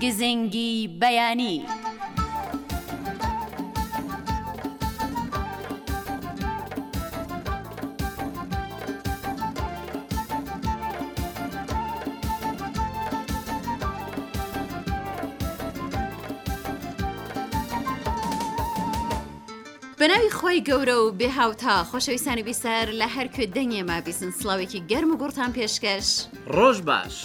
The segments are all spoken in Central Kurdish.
گزنگی بەیانی. بەناوی خۆی گەورە و بێهاوتا خۆشەویستانی بیسەر لە هەر کوێ دەنگێما بیسن سڵاوێکی گەرم و گوڕتان پێشکەش. ڕۆژ باش.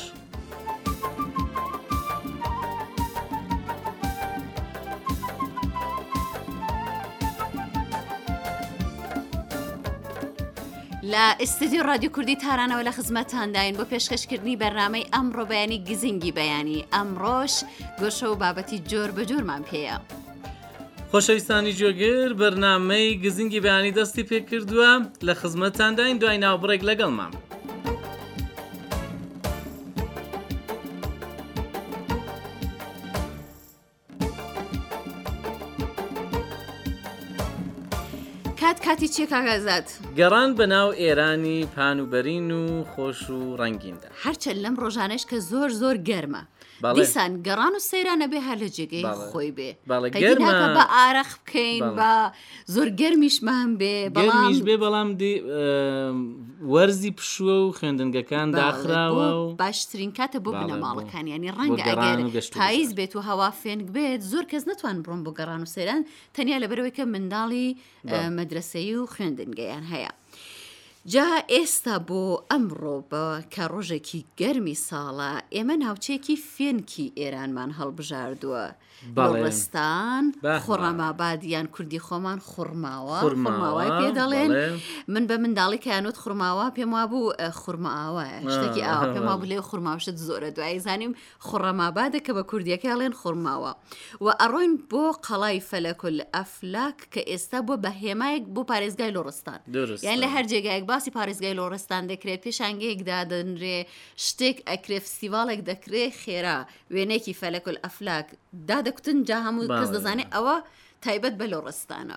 لە ئستودیۆ رادیۆ کوردی تارانەوە لە خزمەتانداین بۆ پێشکەشکردنی بەرنامەی ئەمڕۆ بەیانی گزنگی بەیانی. ئەمڕۆژ گۆشە و بابەتی جۆر بە جۆرمان پێیە. خۆشەویستانی جۆگر بەرنامەی گزنگی بەیانی دەستی پێ کردووە لە خزمەتانداین دوای ناوبڕێک لەگەڵمان. کاتی چیە کاگازات؟ گەڕان بە ناو ئێرانی پانوبەرین و خۆش و ڕەنگیندا. هەرچەند لەم ڕۆژانەش کە زۆر گەرمە. دیسان گەڕان و سەیرانە بێ هەر لە جێگەی خۆی بێ. گەرمە بە ئارەخ بکەین بە زۆر گەرمیشمان بێ بەڵام وەرزی پشووە و خوێندنگەکان داخراوە و باشترین کاتە بۆ بنە ماڵەکان. ینی ڕەنگە ئەگەر پاییز بێت و هەوا فێنگ بێت زۆر کەس نەتوان بڕۆن بۆ گەڕان و سەیران تەنیا لەبەرەوەی کە منداڵی مەدرسەیی و خوێندنگەیان هەیە. جا ئێستا بۆ ئەمڕۆ بە کە ڕۆژێکی گەرمی ساڵە ئێمە ناوچەیەکی فێنکی ئێرانمان هەڵبژاردووە. ڕستان خوڕەمابادیان کوردی خۆمان خوڕماوای پێ دەڵێن. من بە منداڵی کەیانوت خوڕماوە پێم وابوو خوڕماوایە شتێکی ئاوا پێم وابوو لێ خوڕماوشت زۆرە. دوایی زانیم خوڕەمابادە کە بە کوردیەکە ئەڵێن خوڕماوە. و ئەڕۆین بۆ قەڵای فەلەکل ئەفلاک کە ئێستا بۆ بە هێمایەک بۆ پارێزگای لۆڕستان. یان لە هەر جێگایەک باسی پارێزگای لۆڕستان دەکرێت پێشانگەیەکدا دەنرێ شتێک ئەکرێ فستیڤالێک دەکرێ خێرا وێنێکی فەلەکل ئەفلاک دادەکوتن جا هەموو کەس دەزانێت ئەوە تایبەت بە لۆڕستانە.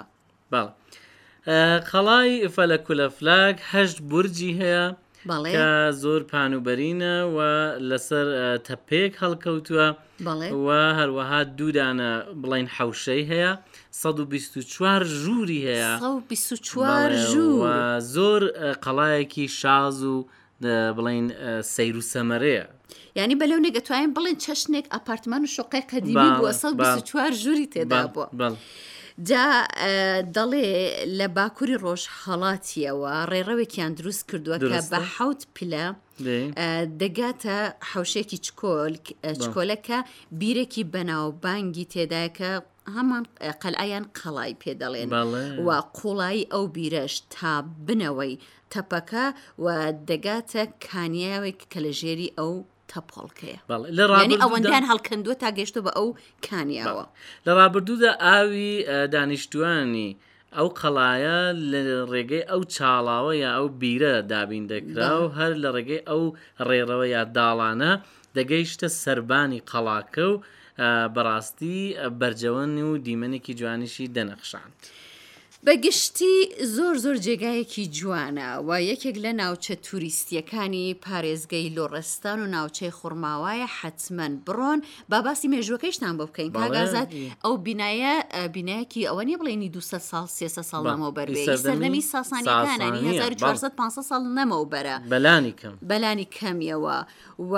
قەڵای فەلەکل ئەفلاک 8 بورجی هەیە کە زۆر پانوبەرینە و لەسەر تەپێک هەڵکەوتووە و هەروەها دوودانە بڵین حەوشەی هەیە 124 ژووری هەیە 124 ژوور زۆر قەڵایەکی شاز و بڵین سەیر و سەمەرەیە. یعنی بەلەو نێگەتوانین بڵێن چەشنێک ئەپارتمان و شۆقی قەدیمی بووە 124 ژووری تێدا بووە. جا دەڵێ لە باکووری ڕۆژهەڵاتیەوە ڕێڕەوێکیان دروست کردووە کە بە 7 پلە دەگاتە حەوشێکی چکۆلەکە بیرێکی بەناوبانگی تێدایکە هەمان قەلعەیان قەڵای پێ دەڵێن و قوڵایی ئەو بیرەش تا بنەوەی تەپەکە و دەگاتە کانیاوێک کە لە ژێری ئەو تەپۆڵکەیە. ینی ئەوەندیان هەڵکەندووە تا گەیشتە بە ئەو کانیاوە. لە ڕابردوودا ئاوی دانیشتوانی ئەو قەڵایە لە ڕێگەی ئەو چاڵاوە یا ئەو بیرە دابین دەکرا و هەر لە ڕێگەی ئەو ڕێڕەوە یا داڵانە دەگەیشتە سەربانی قەڵاکە و بەڕاستی بەرجەوەنی و دیمەنێکی جوانیشی دەنەخشان. بەگشتی زۆر جێگایەکی جوانە و یەکێک لە ناوچە توریستیەکانی پارێزگای لۆڕستان و ناوچەی خوڕماوایە حتمەن بڕۆن. باسی مێژوەکەیشتان بۆ بکەین کاگازات ئەو بینایەکی ئەوە نیە بڵێنی 200 ساڵ 300 ساڵ نەمەوبەرێ سەردەمی ساسانیەکانانی 1400 ساڵ نەمەوبەرە بەلانی کەمیەوە و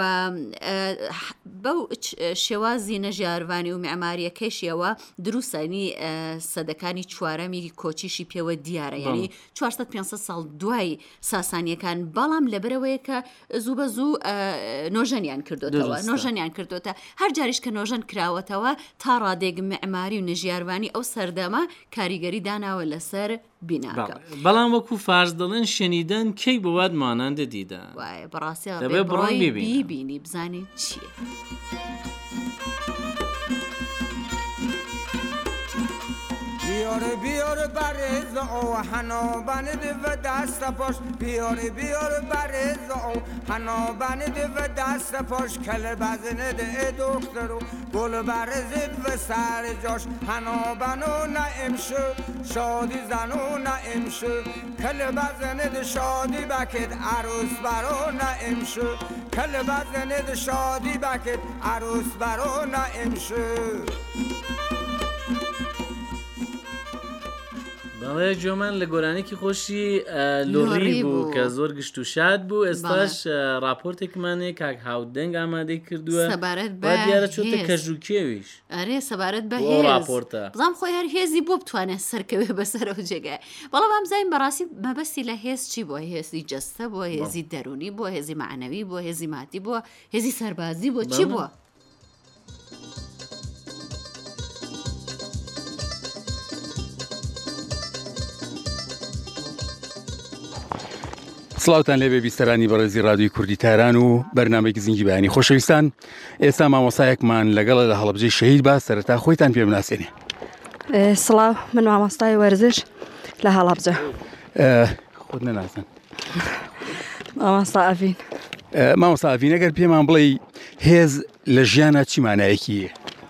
بەو شێوازی نەژیاروانی و معماریەکەشیەوە دروستانی سەدەکانی چوارەمی کۆچیشی پێوە دیارە ینی 400-500 ساڵ دوای ساسانیەکان بەڵام لەبەرەوەیە کە زوو بە زوو نۆژەنیان کردوتە هەر جاریش کە نۆژەن کراوەتەوە تا ڕادێک معماری و نەژیاروانی ئەو سەردەمە کاریگەری داناوە لەسەر بیناکە. بەڵام وەکو فارس دەڵێن شەنیدەن کەی بەوات مانەندە دیدا بەڕاستی بڕۆی بیبینی بزانین چییە. بیار برز او حنا بند و دست پاش بیار برز او حنا بند و دست پاش کل بزند دخترو گل برزد و سر جاش حنا بنو نعیم شو شادی زنو نعیم شو کل بزند شادی بکت عروس برو نعیم شو کل بزند شادی بکت عروس برو نعیم شو. بەڵێ جۆمان لە گۆرانێکی خۆشی لۆڕی بوو کە زۆر گشت و شاد بوو. ئێستاش راپۆرتێکمانێ کاک هاودەنگ ئامادەی کردووە دیارە چۆتە کەژوکێویش. ئەرێ سەبارەت بە راپۆرتە بزانام خۆی هەر هێزی بۆ بتوانێت سەرکەوێ بەسەرەوە جێگای. بەڵام ئەمزای بەڕاستی مەبەستی لە هێز چی بۆ هێزی جەستە بۆ هێزی دەرونی بۆ هێزی معنەوی بۆ هێزی مادی بۆ هێزی سەربازی بۆ چی بووە؟ سڵاوتان لێبێ بیستەرانی بەڕێزی ڕادیۆی کوردی تاران و بەرنامەیەکی زنجی بەیانی خۆشەویستان. ئێستا مامۆستایەکمان لەگەڵە لە هەڵەبجەی شەهید با سەرەتا خۆیتان پێ بناسێنێ. سڵاو من مامۆستای وەرزش لە هەڵەبجە. خۆت نەناسن. مامۆستا ئەڤین. مامۆستا ئەڤین ئەگەر پێمان بڵێ هێز لە ژیانە چی مانایەکیە؟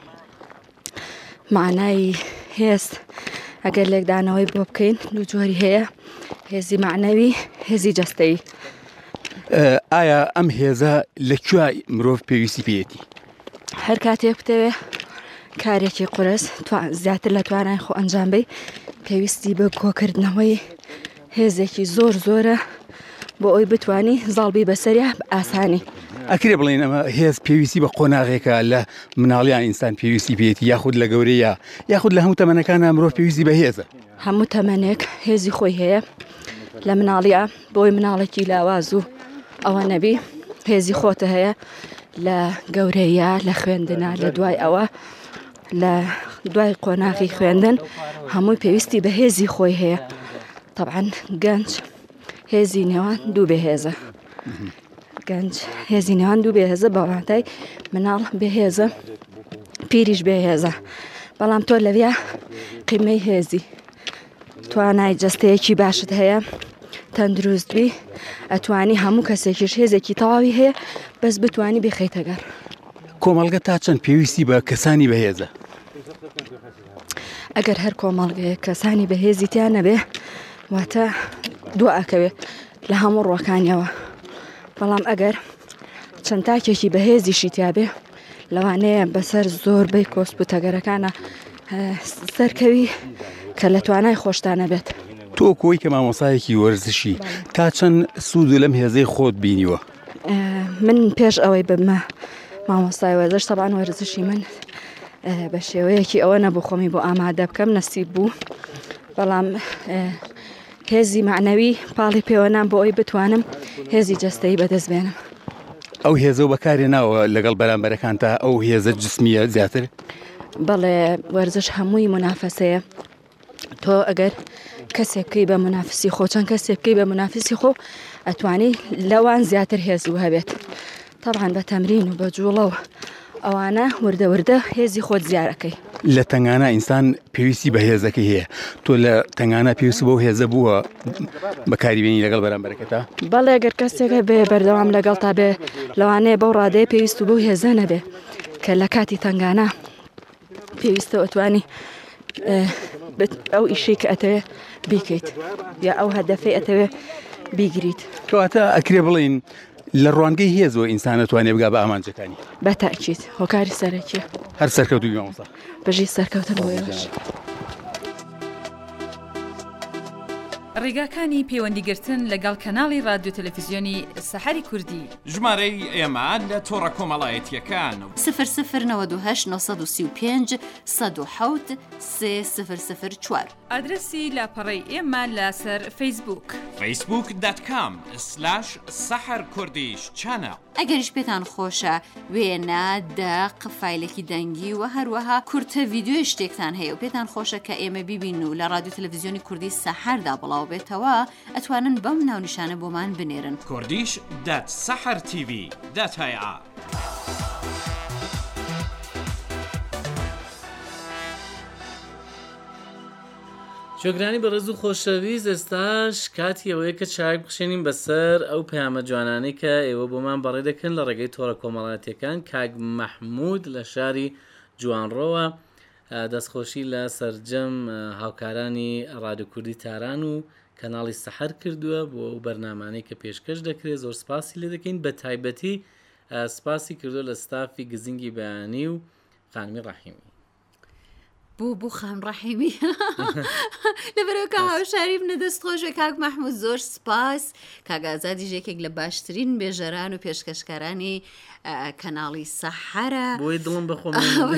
معنای هێز ئەگەر لێکدانەوەی بۆ بکەین دوو جۆری هەیە هێزی معنەوی هێزی جەستەیی. ئایا ئەم هێزە لەکوێ مرۆڤ پێویستی پێیەتی؟ هەر کاتێک بتەوێ کارێکی قورس زیاتر لە توانای خۆ ئەنجام بی پێویستی بە کۆکردنەوەی هێزێکی زۆر زۆرە بۆ ئەوی بتوانی زاڵبی بەسەریا ئاسانی. ئەکرێ بڵێن ئەمە هێز پێویستی بە قۆناغێکە لە مناڵیان ئینسان پێویستی پێێتی یاخود لە گەورەیە یاخود لە هەموو تەمەنەکانە مرۆڤ پێویستی بە هێزە. هەموو تەمەنێک هێزی خۆی هەیە لە مناڵیە بۆی مناڵێکی لاواز و ئەوە نەبی هێزی خۆتە هەیە لە گەورەیە لە خوێندنە لە دوای ئەوە لە دوای قۆناغی خوێندن هەمووی پێویستی بە هێزی خۆی هەیە. طبعاً گەنج هێزی نێوان دوو بێهێزە. گەنج هێزی نێوان دوو بێهێزە بەواتای مناڵ بێهێزە پیریش بێهێزە. بەڵام تۆ لەویا قیمەی هێزی توانای جەستەیەکی باشت هەیە تەندروستبی ئەتوانی هەموو کەسێکیش هێزێکی تەواوی هەیە بەس بتوانی بخەیتەگەر. کۆمەڵگە تا چەند پێویستی بە کەسانی بەهێزە؟ ئەگەر هەر کۆمەڵگەیە کەسانی بەهێزی تیان نەبێ واتە دوو ئەکەوێ لە هەموو ڕۆکانیەوە. بەڵام ئەگەر چەند تاکێکی بەهێزیشی تیابێ لەوانەیە بەسەر زۆربەی کۆسپوتەگەرەکانە سەرکەوی کە لە توانای خۆشتانە بێت. تۆ کۆی کە مامۆسایەکی وەرزشی تا چەند سوود لەم هێزەی خۆت بینیوە؟ من پێش ئەوەی بمە مامۆستای وەرزش تەبان وەرزشی من بە شێوەیەکی ئەوە نەبوو خۆمی بۆ ئامادە بکەم نەسیب بوو. بەڵام هێزی معنەوی پاڵی پێوەنام بۆ ئەوی بتوانم هێزی جەستەیی بەدەست بێنم. ئەو هێزە بەکارێ ناوە لەگەڵ بەرامبەرەکان تا ئەو هێزە جسمیە زیاتر؟ بەڵێ وەرزش هەمووی منافەسەیە. تۆ ئەگەر کەسێک بکەی بە منافسی خۆ چەند کەسێک بکەی بە منافسی خۆ ئەتوانی لەوان زیاتر هێز و هەبێت. طبعاً بە تەمرین و بە جوڵەوە ئەوانە وردە وردە هێزی خۆت زیارەکەی. لە تەنگانە ئینسان پێویستی بە هێزەکەی هەیە. تۆ لە تەنگانە پێویست بەو هێزە بووە بەکاریبێنی لەگەڵ بەرامبەرەکەتە؟ بەڵێ ئەگەر کەسێکە بێ بەردەوام لەگەڵ تا بێ لەوانەیە بەو ڕادەیە پێویست و بەو هێزە نەبێ کە لە کاتی تەنگانە پێویستە ئەتوانی ئەو ئیشەی کە ئەتەوێ بیکەیت یا ئەو هەدەفەی ئەتەوێ بیگریت. کەواتە ئەکرێ بڵین لە ڕوانگەی هێزەوە ئینسان ئەتوانێ بگا بە ئامانجەکانی. بەتاکید هۆکاری سەرەکیە. هەر سەرکەوتوی مامۆستا بژی سەرکەوتن بۆیەش. ڕێگاکانی پەیوەندیگرتن لەگەڵ کەناڵی رادیۆ تەلەڤیزیۆنی سەحەری کوردی ژمارەی ئێمە لە تۆڕە کۆمەڵایەتیەکان 009235 107 3004 ئادرسی لاپەڕەی ئێمە لەسەر فەیسبووک facebook.com/سەحەرکوردیش چەنەڵ. ئەگەریش پێتان خۆشە وێنە دەق فایلێکی دەنگی و هەروەها کورتە ڤیددیۆی شتێکتان هەیە و پێتان خۆشە کە ئێمە ببین و لە رادیۆ تەلەڤیزیۆنی کوردی سەحەردا بڵاو بێتەوە ئەتوانن بەم ناونیشانە بۆمان بنێرن. kurdish.sahartv.ir جۆگرانی بە ڕێز و خۆشەویست ئێستاش کاتی ئەوەیە کە چاک بخشێنین بەسەر ئەو پەیامە جوانانەی کە ئێوە بۆمان بەڕێ دەکەن لە ڕێگەی تۆڕە کۆمەڵایەتیەکان. کاک مەحموود لە شاری جوانڕۆوە دەستخۆشی لە سەرجەم هاوکارانی رادیۆ کوردی تاران و کەناڵی سەحەر کردووە بۆ ئەو بەرنامانەی کە پێشکەش دەکرێت. زۆر سپاسی لێ دەکەین، بە تایبەتی سپاسی کردو لە ستافی گزینگی بەیانی و خانمی ڕەحیمی. بوو خام ڕەحیمی لەبەرەوە هاوشاری بنە دەستخۆشە کاک مەحموود، زۆر سپاس. کاک ئازادی ژێکێک لە باشترین بێژەران و پێشکەشکارانی کەناڵی سەحەرە، بۆی دڵم بەخۆم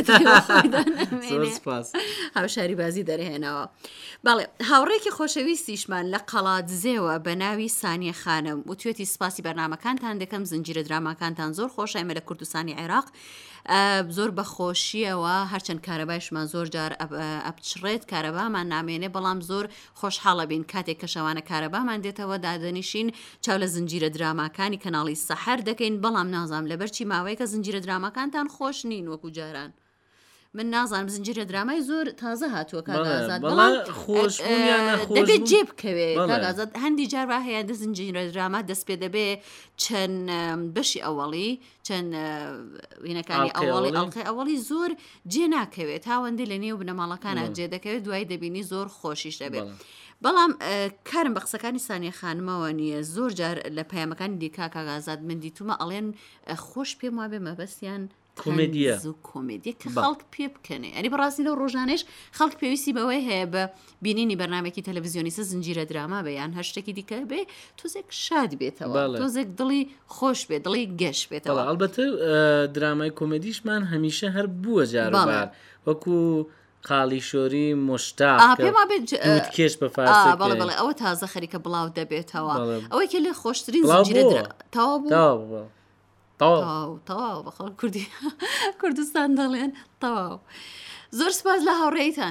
سپاس هاوشاری بازی دەرهێنەوە. باڵێ هاوڕێکی خۆشەویستیشمان لە قەڵاتزێوە بە ناوی سانیە خانم و توێتی سپاسی بەرنامەکانتان دەکەم. زنجیرە دراماکانتان زۆر خۆشە، ئێمە لە کوردستانی عێراق زۆر بەخۆشیەوە هەرچەند کارەبایشمان زۆر جار ئەبچڕێت کارەبامان نامێنێ، بەڵام زۆر خۆشحاڵە بین کاتێک کە شەوانە کارەبامان دێتەوە دادەنیشین چاو لە زنجیرە دراماکانی کەناڵی سەحەر دەکەین. بەڵام نازانم لەبەرچی ماوەیە کە زنجیرە دراماکانتان خۆش نین وەکو جاران. من نازانم زنجیرە درامای زۆر تازە هاتووە کاگازات، دەبێت جێ بکەوێ کاگازات. هەندی جار وا هەیە زنجیرە دراما دەست پێ دەبێ چەند بەشی ئەوەڵی چەند وینەکانی ئەوڵی ئەڵقی ئەوەڵی زۆر جێ ناکەوێت، هاوەندی لە نێو بنەماڵەکانە جێ دەکەوێت، دوای دەبینی زۆر خۆشیش دەبێت. بەڵام کارم بە قسەکانی سانیە خانمەوە نییە. زۆر جار لە پەیامەکانی دیکا کاگازات من دیتومە ئەڵێن خۆش پێم وابێ مەبەستیان کۆمێدیە کە خەڵک پێ بکەنێ. ئەنی بەڕاستی لەو ڕۆژانش خەڵک پێویستی بەوەی هەیە بە بینینی بەرنامێکی تەلەڤیزیۆنی سە زنجیرە دراما بێ یان هەر شتێکی دیکە بێ تۆزێک شاد بێتەوە، تۆزێک دڵی خۆش بێت، دڵی گەشت بێتەوە. ئەڵبەتە درامای کۆمێدیشمان هەمیشە هەر بووە جاربار وەکو قاڵی شۆری مشتاق کێش بە فارسی بەڵێ ئەوە تازە خەریکە بڵاو دەبێتەوە. ئەوەی کە لێ خۆشترین زنجیرە تەواو بە خەڵک کوردستان دەڵێن تەواو. زۆر سپاس لە هاوڕێیتان.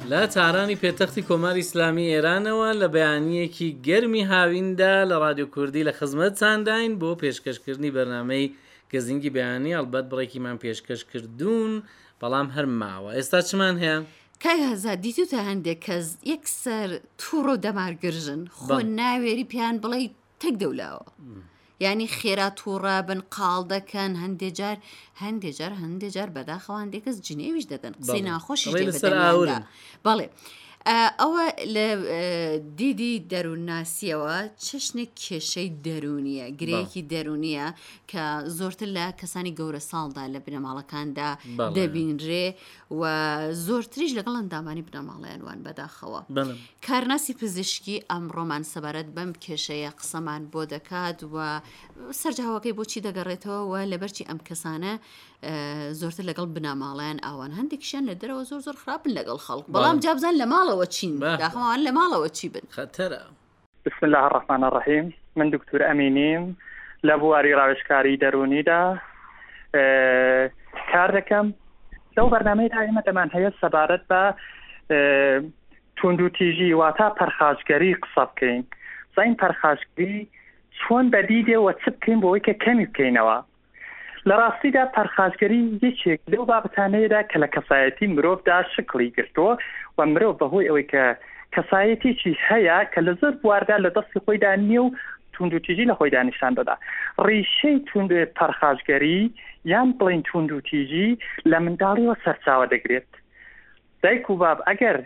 لە تارانی پێتەختی کۆماری ئیسلامی ئێرانەوە لە بەیانیەکی گەرمی هاویندا لە رادیۆ کوردی لە خزمەت چانداین بۆ پێشکەشکردنی بەرنامەی گەزینگی بەیانی ئەلبەت بڕێکیمان پێشکەش کردوون بەڵام هەر ماوە ئێستا چمان هەیە؟ کای هەزار دیتوتە هەندێک کەس یەکسەر تووڕۆ دەمارگرژن خۆ ناوێری پیان بڵێ تێک دەولاوە یعنی خێرا تووڕە بن قاڵ دەکەن هەندێک جار بەداخەوان دێکەس جنێویش دەدەن قسەی ناخۆشی دەبێت بەڵێ ئەوە لە دیدی دەروونناسیەوە چەشنێک کێشەی دەرونیە گرەیەکی دەرونیە کە زۆرتر لە کەسانی گەورە ساڵدا لە بنەماڵەکاندا دەبینرێ و زۆرتریش لەگەڵ ئەندامانی بنەماڵیانوان بەداخەوە کارناسی پزیشکی ئەمڕۆمان سەبارەت بەم کێشەیە قسەمان بۆ دەکات و سەرجاوەکەی بۆچی دەگەڕێتەوە و لەبەرچی ئەم کەسانە زۆرتر لەگەڵ بنەماڵیان ئەوان هەندێکیشیان لە دەرەوە زۆر خراپن لەگەڵ خەڵک بەڵام جابزان لە ماڵەوە چین داخەوان لە ماڵەوە چی بن خەتەرە. بسم الله الرحمن الرحیم من دکتور ئەمینیم لە بواری ڕاوێژکاری دەرونیدا کار دەکەم لەو بەرنامەیەدا ئێمە دەمان هەیە سەبارەت بە توندوتیژی واتە پەرخاشگەری قسە بکەین زین پەرخاشگەری چۆن بەدیدێەوە چ بکەین بۆ ئەوەی کە کەمی بکەینەوە لە ڕاستیدا پەرخاشگەری یەکێک لەو بابەتانەیەدا کە لە کەسایەتی مرۆڤدا شکڵی گرتووە و مرۆڤ بەهۆی ئەوەی کە کەسایەتێکی هەیە کە لە زۆر بواردا لە دەستی خۆیدا نییە و توندوتیژی لە خۆیدا نیشان دەدا ڕیشەی پەرخاشگەری یان بڵین توندوتیژی لە منداڵیەوە سەرچاوە دەگرێت دایک و باب ئەگەر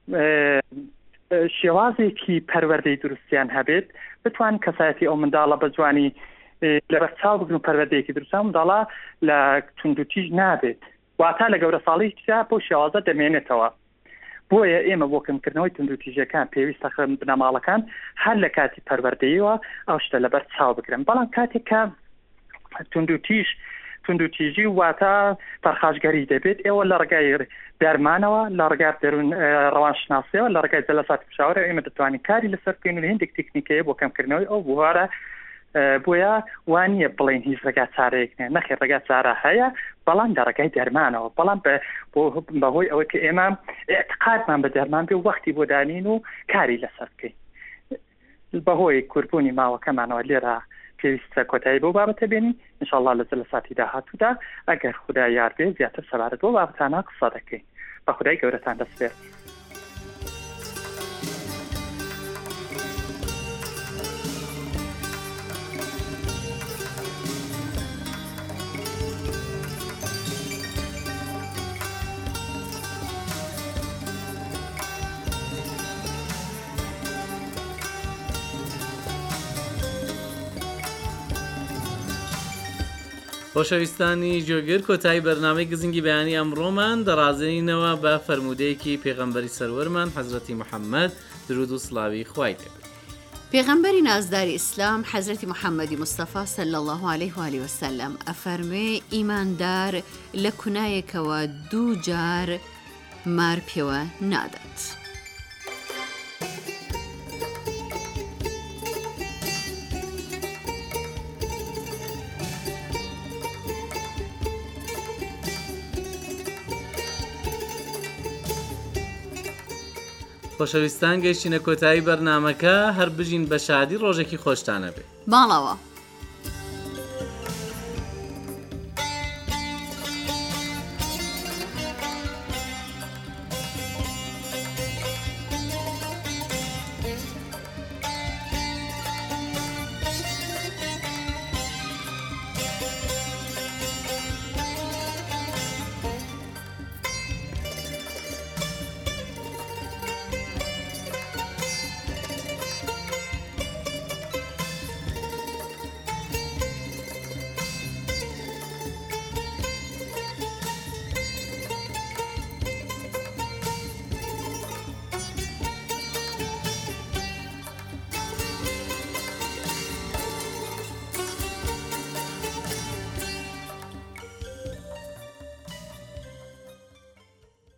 شێوازێکی پەروەردەی دروستیان هەبێت بتوان کەسایەتی ئەو منداڵە بە جوانی لەبەر چاو بگرن و پەروەردەیەکی دروستان منداڵە لە توندوتیژ نابێت واتە لە گەورە ساڵیشدا بۆ شێوازە دەمێنێتەوە بۆیە ئێمە بۆ کەمکردنەوەی توندوتیژەکان پێویستە بنەماڵەکان هەر لە کاتی پەروەردەیەوە ئەو شتە لەبەر چاو بگرن بەڵام کاتێک کە توندوتیژی واتە پەرخاشگەری دەبێت ئێوە لە ڕگای دەرمانەوە لە ڕگای دەروون ڕەوانشناسیەوە لە ڕگای جەلەسات پشاوەرە ئێمە دەتوانین کاری لەسەر بکەین و هێندێک تکنیکەیە بۆ کەمکردنەوەی ئەو بوارە بۆیە وانە بڵین هیچ ڕگا چارەیەک نەخێ ڕگا چارە هەیە بەڵام لە ڕگای دەرمانەوە بەڵام بەهۆی ئەوەی کە ئێمە اعتقادمان بە دەرمان بێ وەختی بۆ دانین و کاری لەسەر بکەین بەهۆی کوربوونی ماوەکەمانەوە لێرە پێویستە کۆتایی بۆ بابەتە بێنین ئینشاءالله لە جەلساتی داهاتوودا ئەگەر خودای یار بێ زیاتر سەبارەت بۆ بابەتانە قسە دەکەین بە خودای گەورەتان دەست بێت. خۆشەویستانی جۆگر کۆتایی بەرنامەی گزینگی بەیانی ئەمڕۆمان دەڕازێنینەوە بە فەرمودەیەکی پێغەمبەری سەروەرمان حەزرەتی محەممەد درود و سڵاوی خوای لێبێت. پێغەمبەری نازداری ئیسلام حەزرەتی محەممەدی مستەفا صلی الله عليه و آله وسلم ئەفەرمێ ئیماندار لە کونایەکەوە 2 جار مار پێوە نادات. خۆشەویستان گەیشتینە کۆتایی بەرنامەکە هەر بژین بە شادی ڕۆژێکی خۆشتانە بێ. باڵەوە